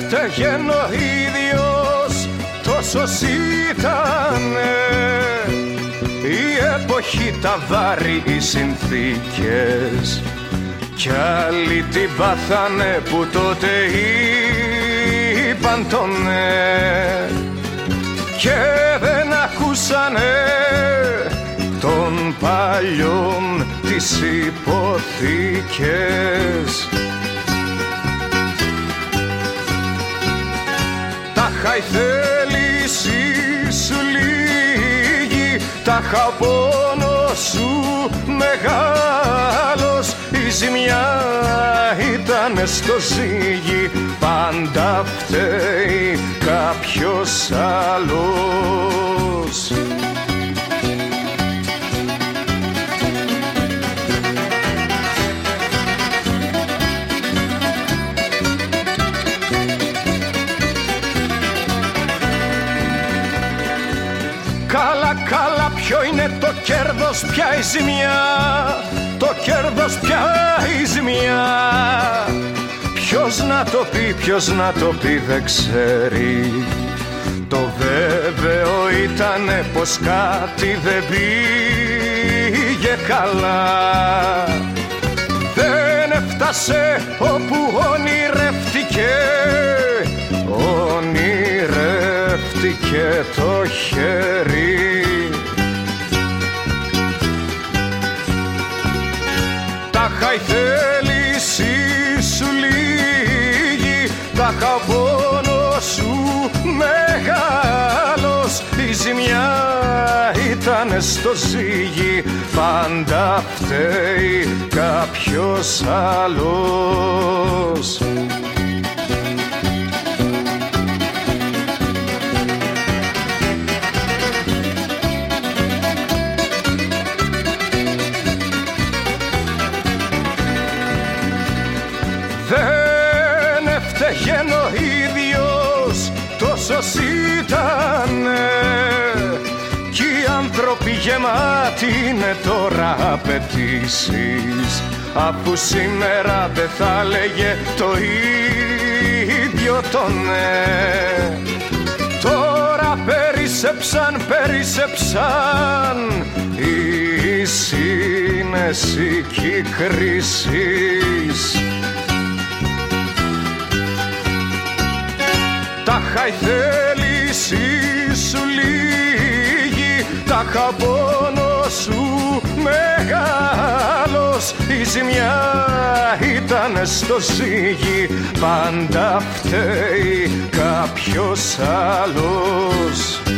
έφταιγεν ο ίδιος, τόσος ήτανε η εποχή, τα βάρη, οι συνθήκες. Κι άλλοι την πάθανε που τότε είπαν το ναι και δεν ακούσανε των παλιών τις υποθήκες. Τάχα η θέληση σου λίγη, τάχα ο πόνος σου μεγάλος, η ζημιά ήταν στο ζύγι, πάντα φταίει κάποιος άλλος. Καλά, καλά, ποιο είναι το κέρδος, ποια η ζημιά, το κέρδος πια η ζημιά. Ποιος να το πει, ποιος να το πει δεν ξέρει. Το βέβαιο ήτανε πως κάτι δεν πήγε καλά. Δεν έφτασε όπου ονειρεύτηκε, ονειρεύτηκε το χέρι. Τάχα η θέληση σου λίγη, τάχα ο πόνος σου μεγάλος, η ζημιά ήταν στο ζύγι, πάντα φταίει κάποιος άλλος. Δεν έφταιγεν ο ίδιος, τόσος ήτανε κι οι άνθρωποι γεμάτοι είναι τώρα απαιτήσεις, αφού σήμερα δεν θα λέγε το ίδιο το ναι. Τώρα περίσσεψαν, περίσσεψαν η σύνεση κι η κρίσεις. Τάχα η θέληση σου λίγη, τάχα ο πόνος σου μεγάλος, η ζημιά ήταν στο ζύγι, πάντα φταίει κάποιος άλλος.